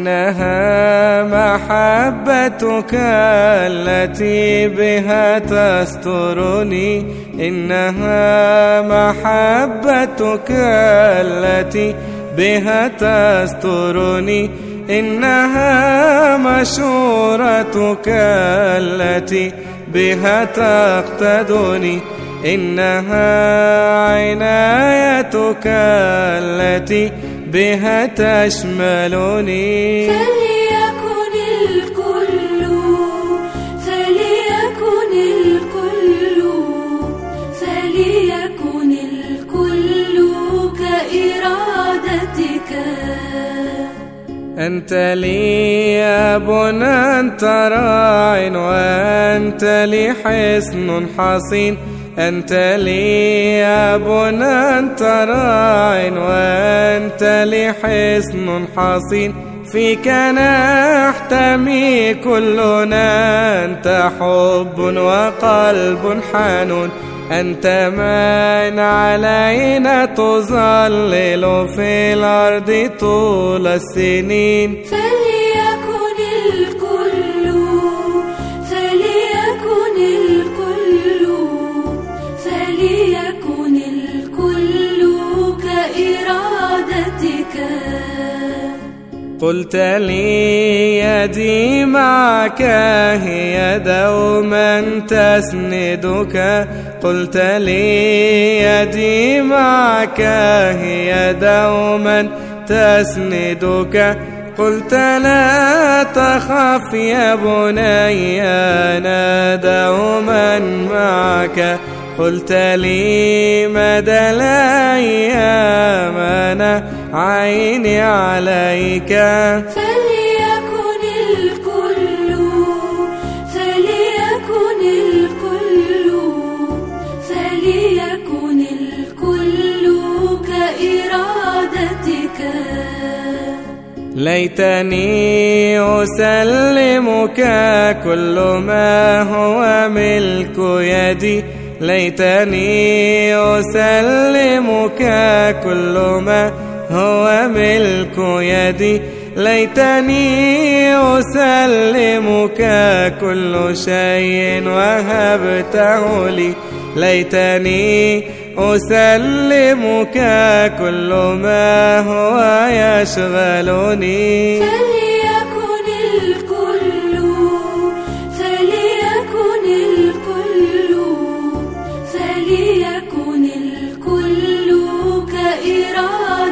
إنها محبتك التي بها تسترني، إنها محبتك التي بها تسترني، إنها مشورتك التي بها تقتدني، إنها عنايتك التي بها تشملني. فليكن الكل، فليكن الكل، فليكن الكل كإرادتك. أنت لي أب، أنت راع، وأنت لي حصن حصين، أنت لي أب، أنت راع، وأنت لي حصن حصين، فيك نحتمي كلنا، أنت حب وقلب حنون، أنت من علينا تظلل في الأرض طول السنين. فليكن الكل، فليكن الكل، فليكن الكل كإرادتك. قلت لي يدي معك هي دوما تسندك، قلت لي يدي معك هي دوما تسندك، قلت لا تخف يا بني أنا دوما معك، قلت لي مدى الأيام أنا عيني عليك. فليكن الكل، فليكن الكل، فليكن الكل كإرادتك. ليتني أسلمك كل ما هو ملك يدي، ليتني أسلمك كل ما هو ملك يدي، ليتني أسلمك كل شيء وهبته لي، ليتني أسلمك كل ما هو يشغلني. فليكن الكل، فليكن الكل، فليكن الكل كإرادتك.